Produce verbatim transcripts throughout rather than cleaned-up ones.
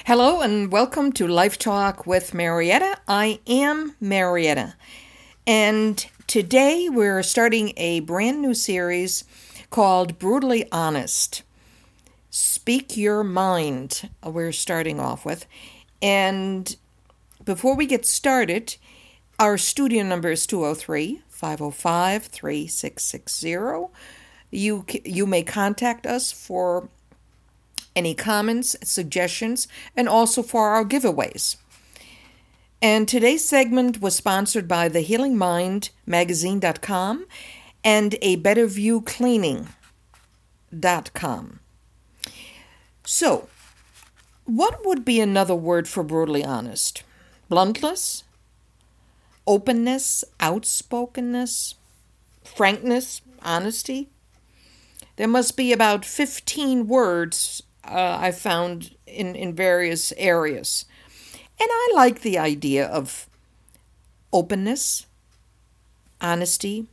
Hello and welcome to Life Talk with Marietta. I am Marietta, and today we're starting a brand new series called Brutally Honest. Speak Your Mind, we're starting off with. And before we get started, our studio number is two oh three, five oh five, three six six zero. You, you may contact us for any comments, suggestions, and also for our giveaways. And today's segment was sponsored by the healing mind magazine dot com and a better view cleaning dot com. So, what would be another word for brutally honest? Bluntness, openness, outspokenness, frankness, honesty? There must be about fifteen words uh, I found in, in various areas. And I like the idea of openness, honesty,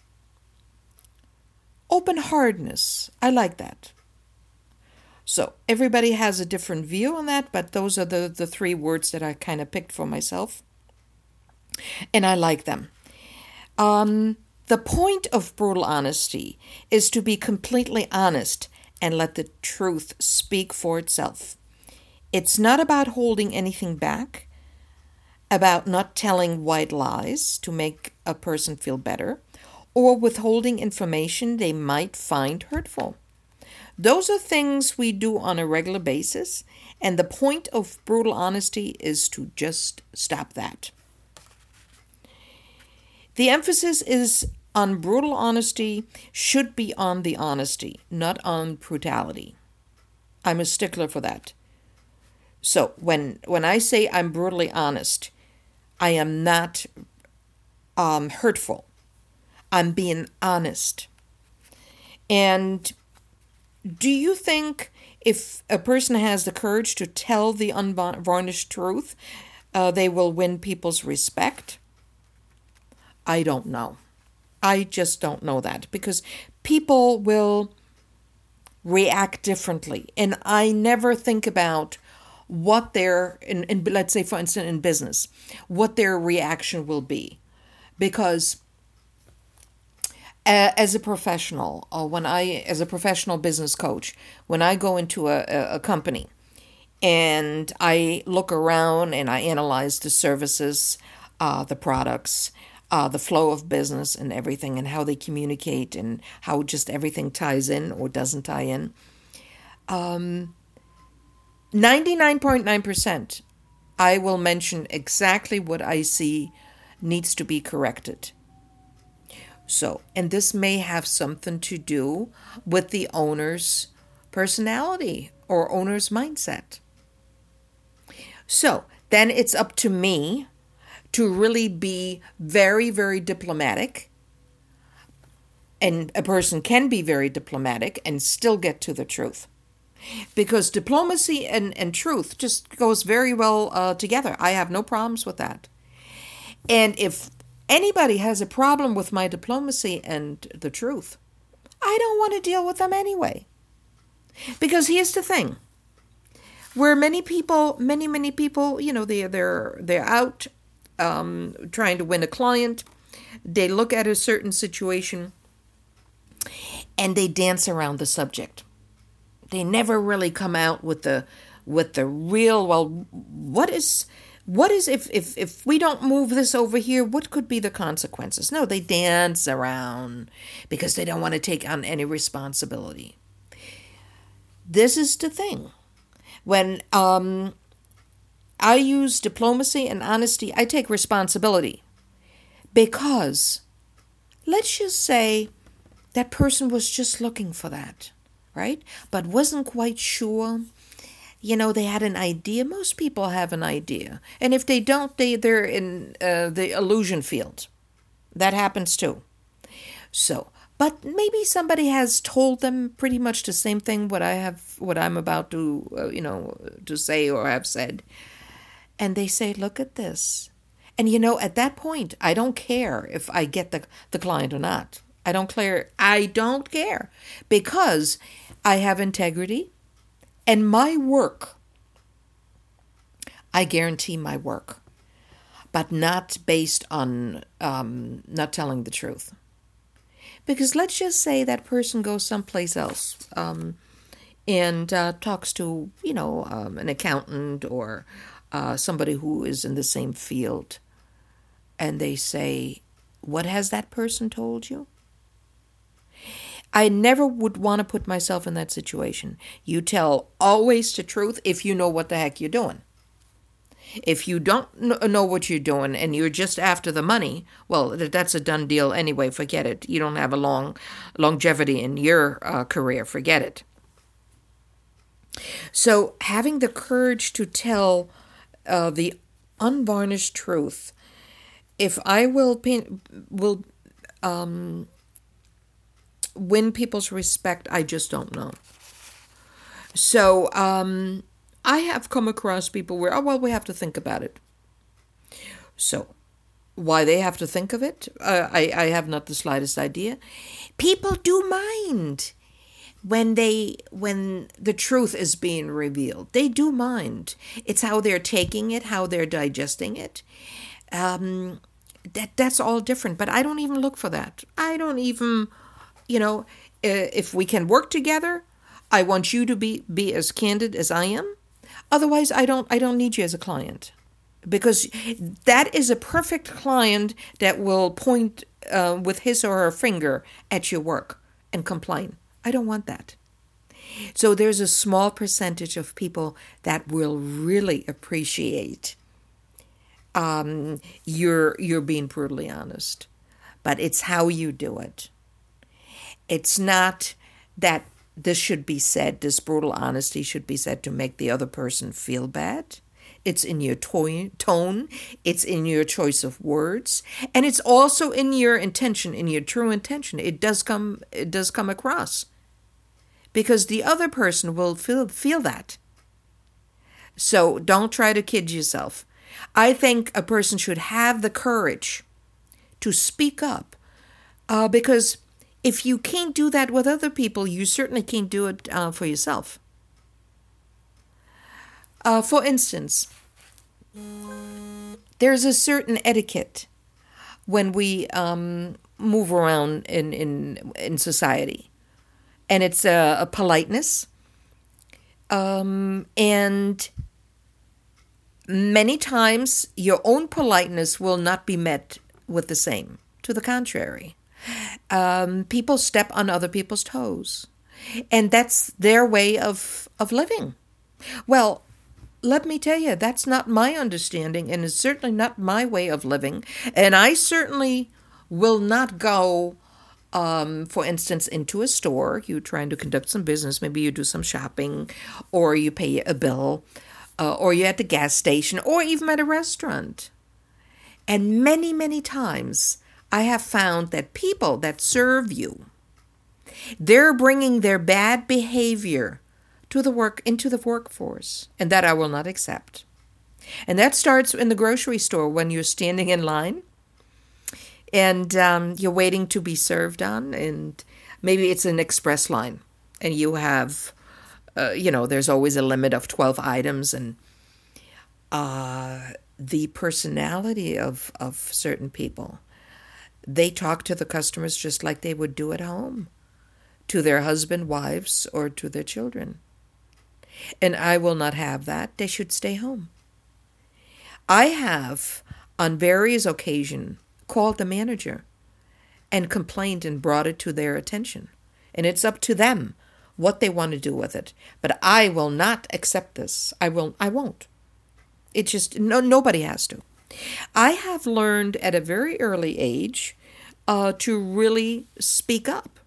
open-heartedness. I like that. So everybody has a different view on that, but those are the, the three words that I kind of picked for myself. And I like them. Um, the point of brutal honesty is to be completely honest and let the truth speak for itself. It's not about holding anything back, about not telling white lies to make a person feel better, or withholding information they might find hurtful. Those are things we do on a regular basis, and the point of brutal honesty is to just stop that. The emphasis is on brutal honesty should be on the honesty, not on brutality. I'm a stickler for that. So when when I say I'm brutally honest, I am not um, hurtful. I'm being honest. And do you think if a person has the courage to tell the unvarnished truth, uh, they will win people's respect? I don't know. I just don't know that because people will react differently. And I never think about what their, in, in, let's say, for instance, in business, what their reaction will be. Because uh, as a professional, or when I, as a professional business coach, when I go into a, a, a company and I look around and I analyze the services, uh, the products, Uh, the flow of business and everything and how they communicate and how just everything ties in or doesn't tie in. Um, ninety-nine point nine percent I will mention exactly what I see needs to be corrected. So, and this may have something to do with the owner's personality or owner's mindset. So, then it's up to me to really be very, very diplomatic. And a person can be very diplomatic and still get to the truth. Because diplomacy and, and truth just goes very well uh, together. I have no problems with that. And if anybody has a problem with my diplomacy and the truth, I don't want to deal with them anyway. Because here's the thing. Where many people, many, many people, you know, they, they're, they're out Um, trying to win a client, they look at a certain situation and they dance around the subject. They never really come out with the with the real, well, what is what is if if if we don't move this over here, what could be the consequences? No, they dance around because they don't want to take on any responsibility. This is the thing. When um I use diplomacy and honesty, I take responsibility. Because, let's just say, that person was just looking for that, right? But wasn't quite sure. You know, they had an idea. Most people have an idea. And if they don't, they, they're in uh, the illusion field. That happens too. So, but maybe somebody has told them pretty much the same thing what I have, what I'm about to, uh, you know, to say or have said. And they say, look at this. And, you know, at that point, I don't care if I get the, the client or not. I don't care. I don't care. Because I have integrity. And my work I guarantee my work, but not based on um, not telling the truth. Because let's just say that person goes someplace else um, and uh, talks to, you know, um, an accountant or uh, somebody who is in the same field, and they say, "What has that person told you?" I never would want to put myself in that situation. You tell always the truth if you know what the heck you're doing. If you don't know what you're doing and you're just after the money, well, that's a done deal anyway. Forget it. You don't have a long longevity in your uh, career. Forget it. So having the courage to tell uh, the unvarnished truth, if I will paint, will um, win people's respect, I just don't know. So um, I have come across people where, oh, well, we have to think about it. So why they have to think of it, uh, I, I have not the slightest idea. People do mind when they when the truth is being revealed. They do mind. It's how they're taking it, how they're digesting it. Um, that that's all different. But I don't even look for that. I don't even, you know, if we can work together, I want you to be, be as candid as I am. Otherwise, I don't I don't need you as a client, because that is a perfect client that will point uh, with his or her finger at your work and complain. I don't want that. So there's a small percentage of people that will really appreciate um, you're you're being brutally honest, but it's how you do it. It's not that this should be said, this brutal honesty should be said to make the other person feel bad. It's in your to- tone, it's in your choice of words, and it's also in your intention, in your true intention. It does come it does come across. Because the other person will feel feel that. So don't try to kid yourself. I think a person should have the courage to speak up, uh, because if you can't do that with other people, you certainly can't do it uh, for yourself. Uh, for instance, there's a certain etiquette when we um, move around in, in, in society. And it's a, a politeness. Um, and many times your own politeness will not be met with the same. To the contrary. Um, people step on other people's toes. And that's their way of, of living. Well, let me tell you, that's not my understanding, and it's certainly not my way of living. And I certainly will not go, um, for instance, into a store. You're trying to conduct some business. Maybe you do some shopping, or you pay a bill, uh, or you're at the gas station, or even at a restaurant. And many, many times, I have found that people that serve you, they're bringing their bad behavior to the work into the workforce, and that I will not accept. And that starts in the grocery store when you're standing in line and um, you're waiting to be served on, and maybe it's an express line, and you have, uh, you know, there's always a limit of twelve items, and uh, the personality of, of certain people, they talk to the customers just like they would do at home, to their husband, wives, or to their children. And I will not have that. They should stay home. I have, on various occasions, called the manager and complained and brought it to their attention. And it's up to them what they want to do with it. But I will not accept this. I will. I won't. It just, no, nobody has to. I have learned at a very early age uh, to really speak up.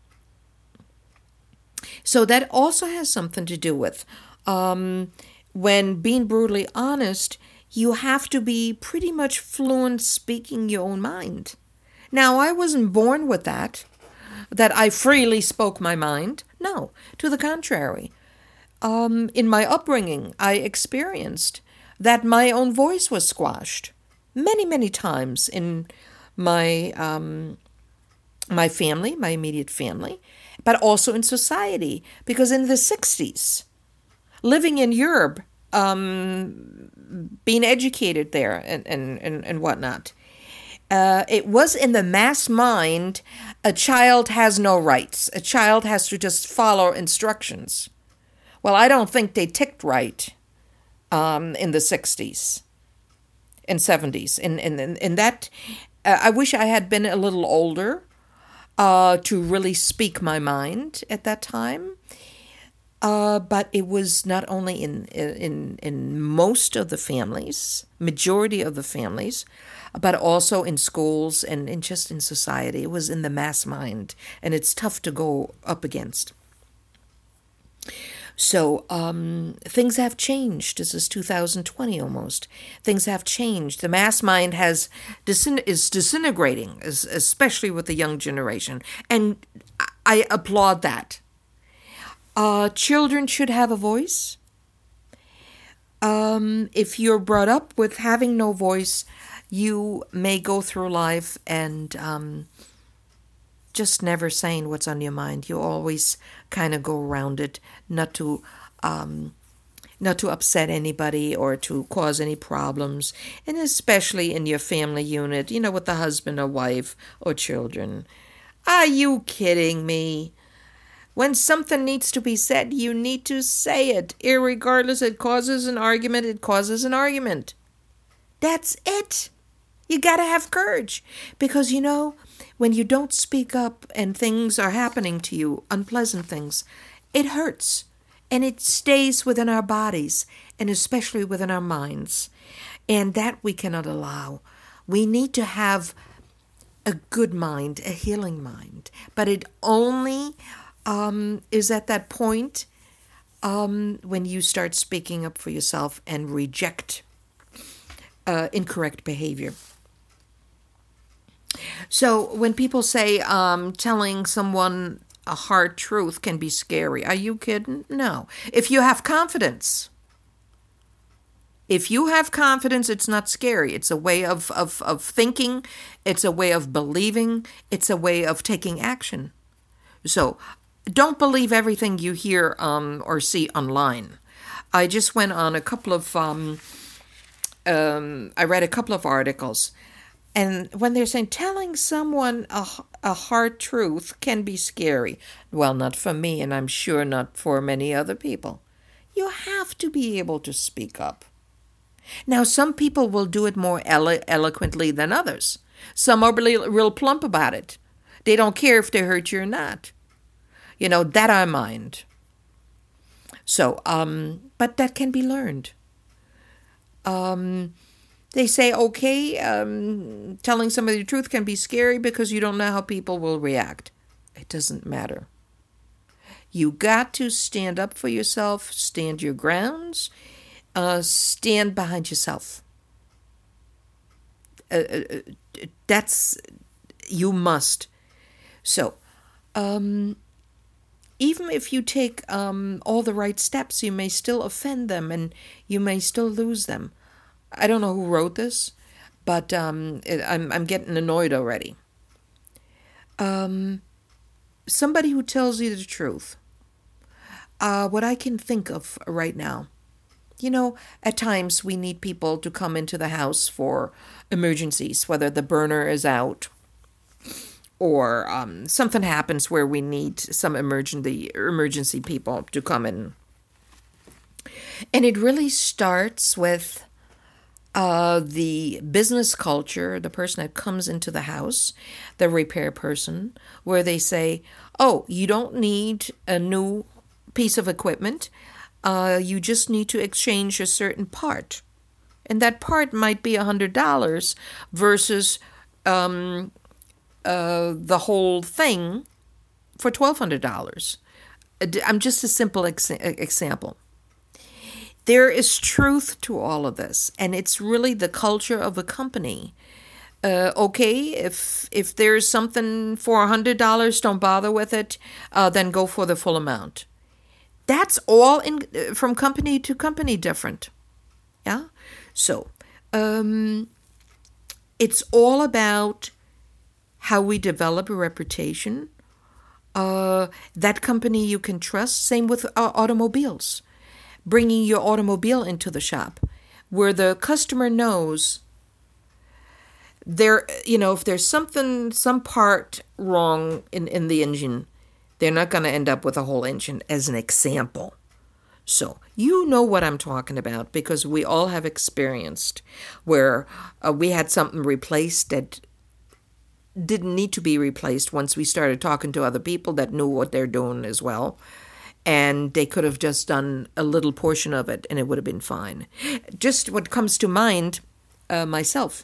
So that also has something to do with um, when being brutally honest, you have to be pretty much fluent speaking your own mind. Now, I wasn't born with that, that I freely spoke my mind. No, to the contrary. Um, in my upbringing, I experienced that my own voice was squashed many, many times in my um, my family, my immediate family, but also in society. Because in the sixties, living in Europe, um, being educated there and, and, and, and whatnot. Uh, it was in the mass mind, a child has no rights. A child has to just follow instructions. Well, I don't think they ticked right um, in the sixties and seventies. In, in, in, in that, uh, I wish I had been a little older uh, to really speak my mind at that time. Uh, but it was not only in, in, in most of the families, majority of the families, but also in schools and, and just in society. It was in the mass mind, and it's tough to go up against. So um, things have changed. This is two thousand twenty almost. Things have changed. The mass mind has disin- is disintegrating, especially with the young generation, and I applaud that. Uh, children should have a voice. Um, if you're brought up with having no voice, you may go through life and um, just never saying what's on your mind. You always kind of go around it, not to um, not to upset anybody or to cause any problems, and especially in your family unit, you know, with the husband or wife or children. Are you kidding me? When something needs to be said, you need to say it. Irregardless, it causes an argument, it causes an argument. That's it. You gotta have courage. Because, you know, when you don't speak up and things are happening to you, unpleasant things, it hurts. And it stays within our bodies, and especially within our minds. And that we cannot allow. We need to have a good mind, a healing mind. But it only um, is at that point um, when you start speaking up for yourself and reject uh, incorrect behavior. So when people say um, telling someone a hard truth can be scary, are you kidding? No. If you have confidence, if you have confidence, it's not scary. It's a way of, of, of thinking. It's a way of believing. It's a way of taking action. So don't believe everything you hear um, or see online. I just went on a couple of, um, um, I read a couple of articles. And when they're saying telling someone a, a hard truth can be scary, well, not for me, and I'm sure not for many other people. You have to be able to speak up. Now, some people will do it more elo- eloquently than others. Some are really, real plump about it. They don't care if they hurt you or not. You know, that I mind. So, um, but that can be learned. Um... They say, okay, um, telling somebody the truth can be scary because you don't know how people will react. It doesn't matter. You got to stand up for yourself, stand your grounds, uh, stand behind yourself. Uh, uh, that's, you must. So, um, even if you take um, all the right steps, you may still offend them and you may still lose them. I don't know who wrote this, but um, it, I'm I'm getting annoyed already. Um, somebody who tells you the truth. Uh, what I can think of right now, you know, at times we need people to come into the house for emergencies, whether the burner is out or um, something happens where we need some emergency emergency people to come in. And it really starts with Uh, the business culture, the person that comes into the house, the repair person, where they say, oh, you don't need a new piece of equipment. Uh, you just need to exchange a certain part. And that part might be one hundred dollars versus um, uh, the whole thing for twelve hundred dollars. I'm just a simple ex- example. There is truth to all of this, and it's really the culture of a company. Uh, okay, if if there's something for one hundred dollars, don't bother with it, uh, then go for the full amount. That's all in from company to company different. Yeah? So, um, it's all about how we develop a reputation. Uh, that company you can trust. Same with uh, automobiles. Bringing your automobile into the shop. where the customer knows there, you know, if there's something, some part wrong in, in the engine, they're not going to end up with a whole engine, as an example. So you know what I'm talking about, because we all have experienced where uh, we had something replaced that didn't need to be replaced once we started talking to other people that knew what they're doing as well. And they could have just done a little portion of it and it would have been fine. Just what comes to mind, uh, myself.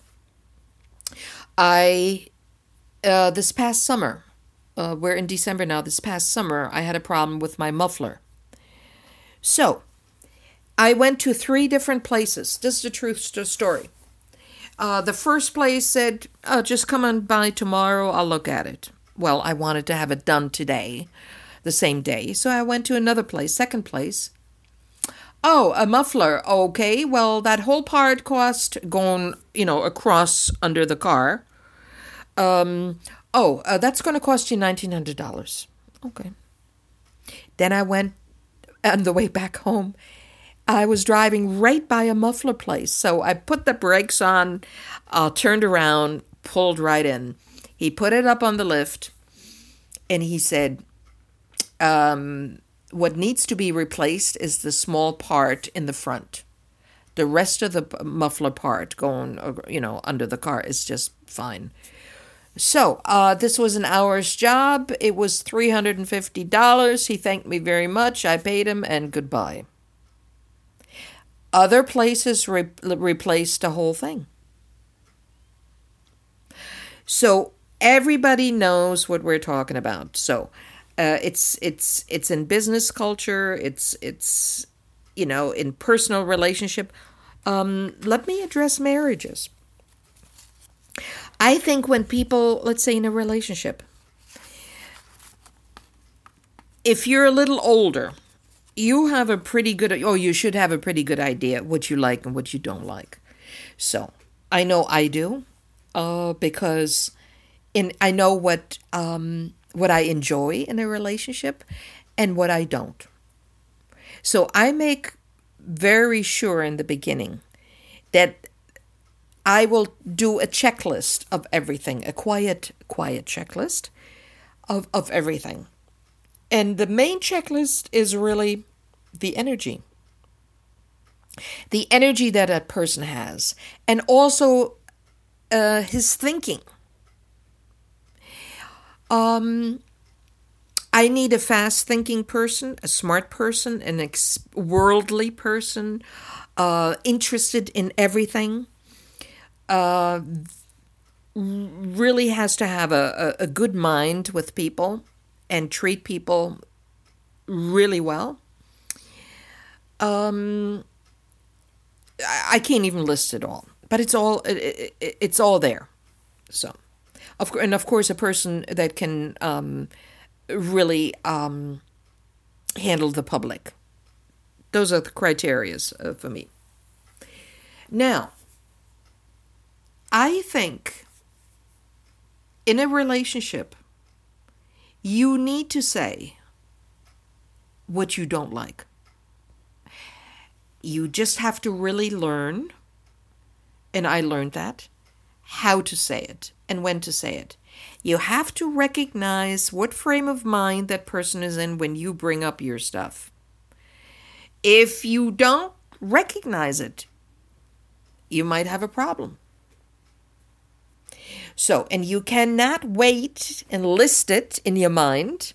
I, uh, this past summer, uh, we're in December now, this past summer, I had a problem with my muffler. So, I went to three different places. This is the truth story. Uh, the first place said, oh, just come on by tomorrow, I'll look at it. Well, I wanted to have it done today, the same day. So I went to another place, second place. Oh, a muffler. Okay, well, that whole part cost going, you know, across under the car. Um, oh, uh, that's going to cost you nineteen hundred dollars. Okay. Then I went on the way back home. I was driving right by a muffler place. So I put the brakes on, uh, turned around, pulled right in. He put it up on the lift, and he said, um, what needs to be replaced is the small part in the front. The rest of the muffler part going, you know, under the car is just fine. So, uh, this was an hour's job. It was three hundred fifty dollars. He thanked me very much. I paid him, and goodbye. Other places re- replaced the whole thing. So, everybody knows what we're talking about. So, uh, it's it's it's in business culture. It's it's you know in personal relationship. Um, let me address marriages. I think when people, let's say in a relationship, if you're a little older, you have a pretty good, or you should have a pretty good idea what you like and what you don't like. So I know I do, uh, because in I know what um, what I enjoy in a relationship and what I don't. So I make very sure in the beginning that I will do a checklist of everything, a quiet, quiet checklist of, of everything. And the main checklist is really the energy. The energy that a person has. And also uh, his thinking. Um, I need a fast-thinking person, a smart person, an ex- worldly person, uh, interested in everything. Uh, really has to have a, a, a good mind with people and treat people really well. Um, I, I can't even list it all, but it's all it, it, it's all there. So, of and of course, a person that can um, really um, handle the public. Those are the criterias uh, for me. Now, I think in a relationship, you need to say what you don't like. You just have to really learn, and I learned that, how to say it and when to say it. You have to recognize what frame of mind that person is in when you bring up your stuff. If you don't recognize it, you might have a problem. So, and you cannot wait and list it in your mind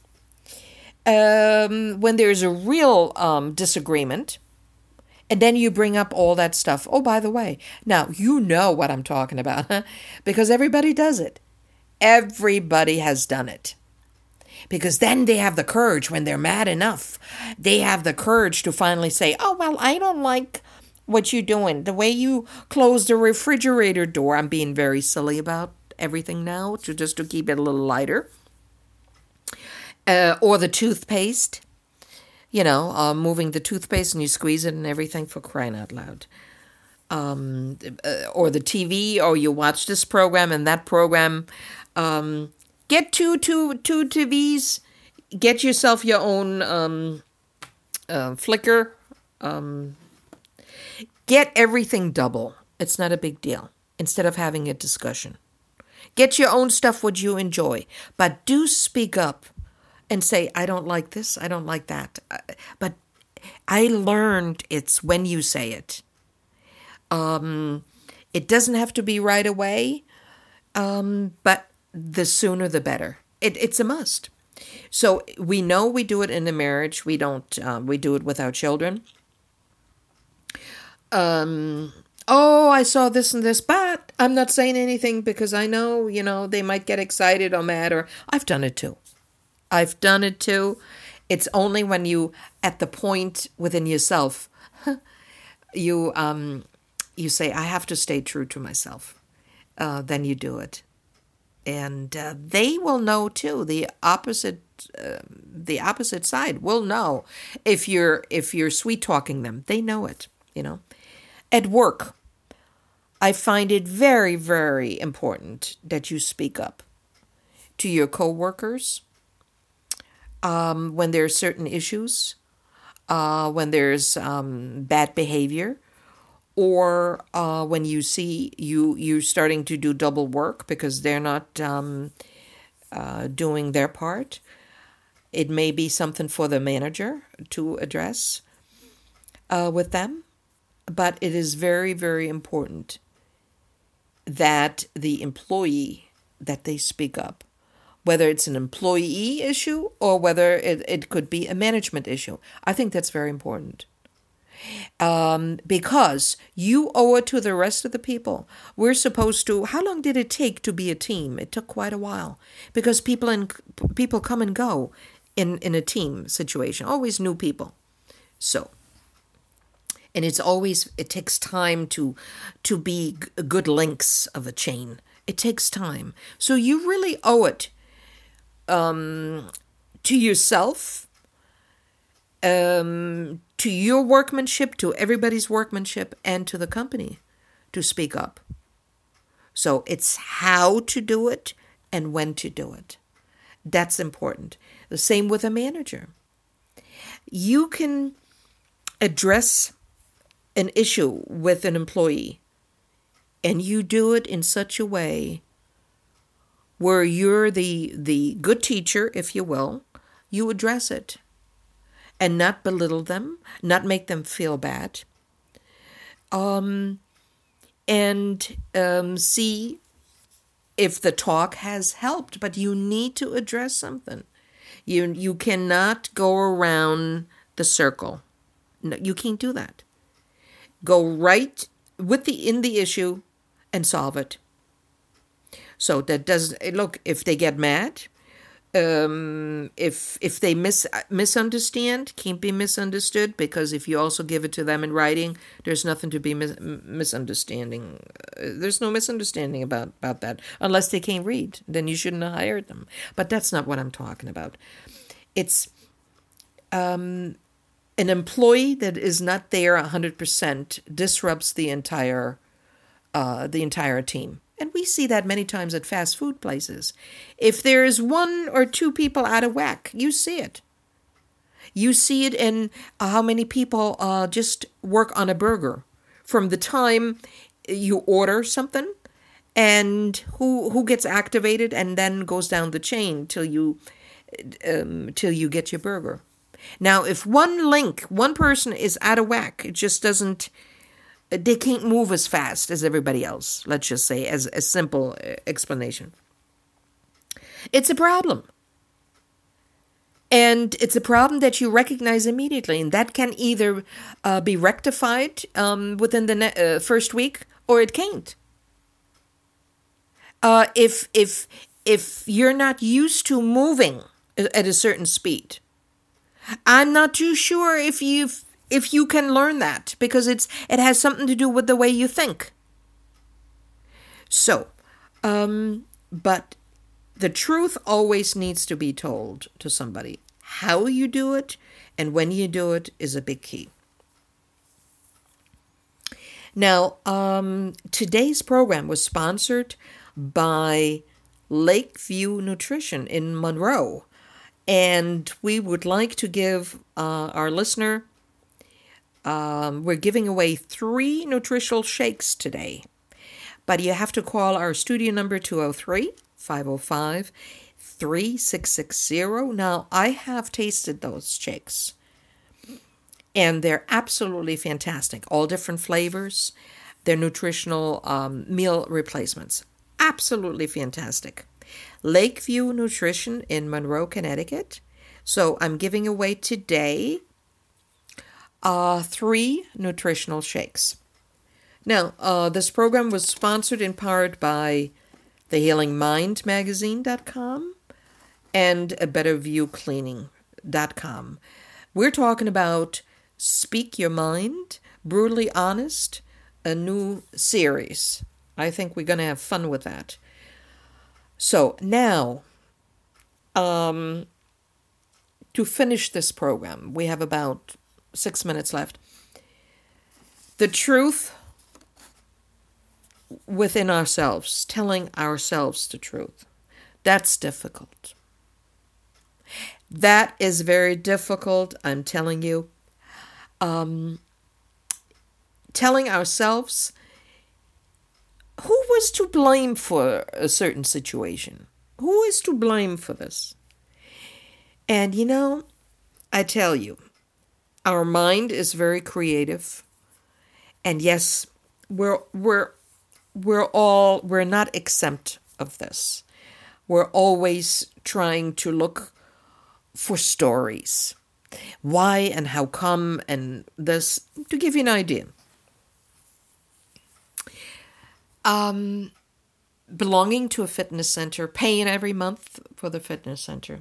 um, when there's a real um, disagreement, and then you bring up all that stuff. Oh, by the way, now you know what I'm talking about, huh? Because everybody does it. Everybody has done it. Because then they have the courage when they're mad enough. They have the courage to finally say, oh, well, I don't like what you're doing. The way you close the refrigerator door. I'm being very silly about everything now, to just to keep it a little lighter. Uh, or the toothpaste. You know, uh, moving the toothpaste and you squeeze it and everything, for crying out loud. Um, uh, or the T V, or you watch this program and that program. Um, get two, two, two T Vs. Get yourself your own um, uh, flicker. Um Get everything double. It's not a big deal. Instead of having a discussion. Get your own stuff what you enjoy. But do speak up and say, I don't like this, I don't like that. But I learned it's when you say it. Um, it doesn't have to be right away, um, but the sooner the better. It, it's a must. So we know we do it in a marriage. We don't. Um, we do it with our children. Um. Oh, I saw this and this, but I'm not saying anything because I know, you know, they might get excited or mad. Or I've done it too. I've done it too. It's only when you, at the point within yourself, you um, you say, I have to stay true to myself. Uh, then you do it. And uh, they will know too. The opposite, uh, the opposite side will know if you're if you're sweet talking them. They know it. You know, at work, I find it very very important that you speak up to your coworkers um, when there are certain issues, uh, when there's um, bad behavior. Or uh, when you see you you're starting to do double work because they're not um, uh, doing their part, it may be something for the manager to address uh, with them. But it is very, very important that the employee, that they speak up, whether it's an employee issue or whether it, it could be a management issue. I think that's very important. Um, because you owe it to the rest of the people. We're supposed to. How long did it take to be a team? It took quite a while because people and people come and go in in a team situation. Always new people. So, and it's always it takes time to to be g- good links of a chain. It takes time. So you really owe it um, to yourself. Um, to your workmanship, to everybody's workmanship, and to the company to speak up. So it's how to do it and when to do it. That's important. The same with a manager. You can address an issue with an employee, and you do it in such a way where you're the, the good teacher, if you will. You address it. And not belittle them, not make them feel bad. Um, and um, see if the talk has helped. But you need to address something. You you cannot go around the circle. No, you can't do that. Go right with the in the issue and solve it. So that does look if they get mad. Um, if if they mis- misunderstand, can't be misunderstood, because if you also give it to them in writing, there's nothing to be mis- misunderstanding. Uh, there's no misunderstanding about, about that, unless they can't read. Then you shouldn't have hired them. But that's not what I'm talking about. It's um, an employee that is not there one hundred percent disrupts the entire uh, the entire team. And we see that many times at fast food places. If there is one or two people out of whack, you see it. You see it in uh, how many people uh, just work on a burger. From the time you order something and who who gets activated and then goes down the chain till you um, till you get your burger. Now, if one link, one person is out of whack, it just doesn't... They can't move as fast as everybody else, let's just say, as a simple explanation. It's a problem. And it's a problem that you recognize immediately, and that can either uh, be rectified um, within the ne- uh, first week, or it can't. Uh, if if if you're not used to moving at a certain speed, I'm not too sure if you've If you can learn that, because it's it has something to do with the way you think. So, um, but the truth always needs to be told to somebody. How you do it and when you do it is a big key. Now, um, today's program was sponsored by Lakeview Nutrition in Monroe, and we would like to give uh, our listener Um, we're giving away three nutritional shakes today. But you have to call our studio number two oh three, five oh five, three six six zero. Now, I have tasted those shakes, and they're absolutely fantastic. All different flavors. They're nutritional um, meal replacements. Absolutely fantastic. Lakeview Nutrition in Monroe, Connecticut. So I'm giving away today uh, three nutritional shakes. Now, uh, this program was sponsored in part by the healing mind magazine dot com and a better view cleaning dot com. We're talking about Speak Your Mind, Brutally Honest, a new series. I think we're going to have fun with that. So now, um, to finish this program, we have about six minutes left. The truth within ourselves, telling ourselves the truth, that's difficult. That is very difficult, I'm telling you. Um, telling ourselves who was to blame for a certain situation. Who is to blame for this? And you know, I tell you, our mind is very creative. And yes, we're we're we're all we're not exempt of this. We're always trying to look for stories. Why and how come and this, to give you an idea. Um, belonging to a fitness center, paying every month for the fitness center.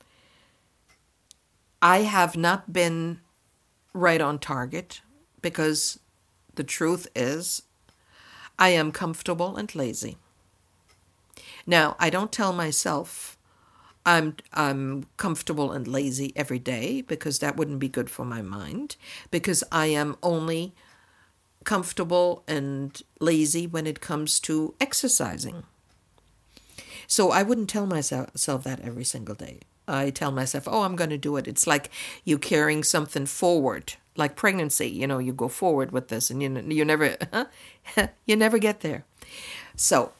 I have not been right on target because the truth is I am comfortable and lazy. Now, I don't tell myself I'm I'm comfortable and lazy every day because that wouldn't be good for my mind, because I am only comfortable and lazy when it comes to exercising. So I wouldn't tell myself that every single day. I tell myself, oh, I'm going to do it. It's like you carrying something forward, like pregnancy. You know, you go forward with this and you you never, you never get there. So,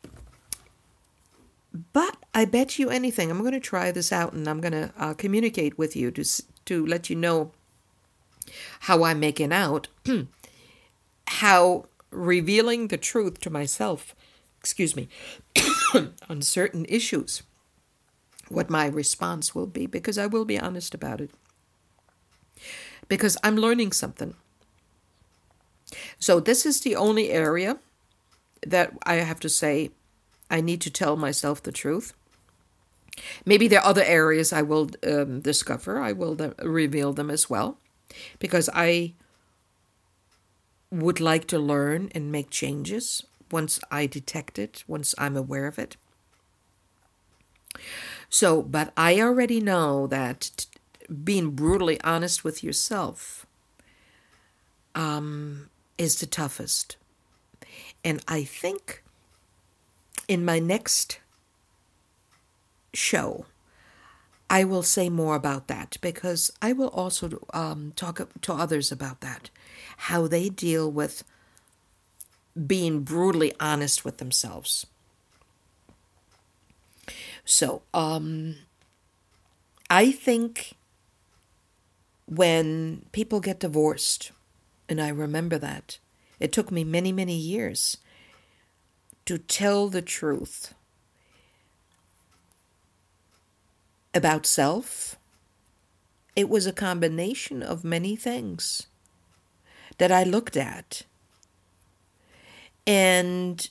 but I bet you anything, I'm going to try this out and I'm going to uh, communicate with you to to let you know how I'm making out, how revealing the truth to myself, excuse me, on certain issues, what my response will be, because I will be honest about it. Because I'm learning something. So this is the only area that I have to say I need to tell myself the truth. Maybe there are other areas I will um, discover. I will de- reveal them as well. Because I would like to learn and make changes once I detect it, once I'm aware of it. So, but I already know that t- being brutally honest with yourself um, is the toughest. And I think in my next show, I will say more about that, because I will also um, talk to others about that, how they deal with being brutally honest with themselves. So, um, I think when people get divorced, and I remember that, it took me many, many years to tell the truth about self. It was a combination of many things that I looked at. And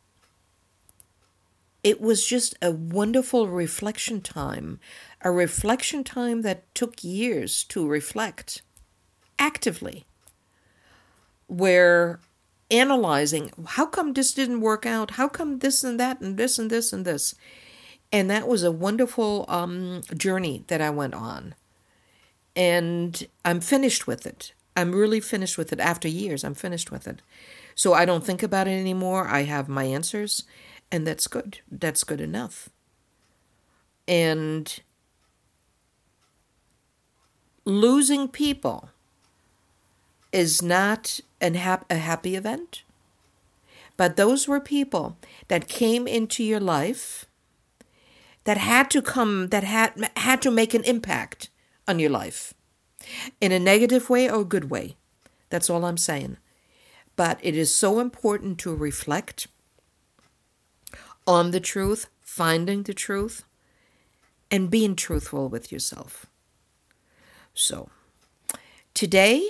it was just a wonderful reflection time, a reflection time that took years to reflect actively, where analyzing, how come this didn't work out? How come this and that and this and this and this? And that was a wonderful um, journey that I went on. And I'm finished with it. I'm really finished with it. After years, I'm finished with it. So I don't think about it anymore. I have my answers, and that's good. That's good enough. And losing people is not an hap- a happy event, but those were people that came into your life that had to come, that had had to make an impact on your life in a negative way or good way. That's all I'm saying. But it is so important to reflect on the truth, finding the truth, and being truthful with yourself. So, today,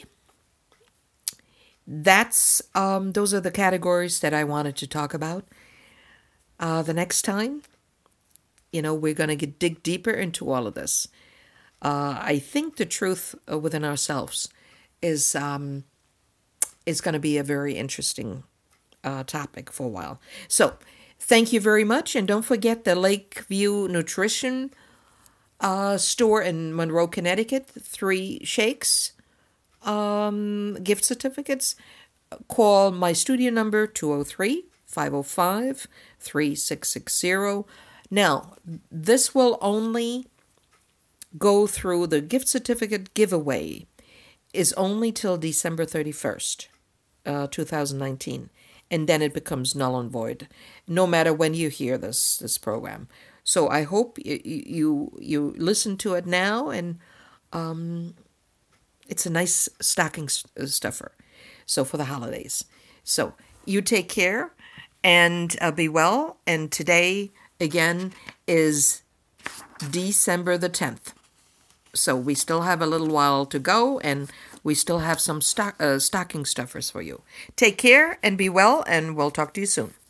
that's um, those are the categories that I wanted to talk about. Uh, the next time, you know, we're going to get dig deeper into all of this. Uh, I think the truth within ourselves is um, is going to be a very interesting uh, topic for a while. So, thank you very much, and don't forget the Lakeview Nutrition uh, store in Monroe, Connecticut. Three shakes, um, gift certificates. Call my studio number two oh three, five oh five, three six six zero. Now, this will only go through the gift certificate giveaway is only till December thirty-first, uh, two thousand nineteen. And then it becomes null and void, no matter when you hear this this program. So I hope you you, you listen to it now, and um, it's a nice stocking stuffer. So for the holidays. So you take care and uh, be well. And today again is December the tenth. So we still have a little while to go, and we still have some stock, uh, stocking stuffers for you. Take care and be well, and we'll talk to you soon.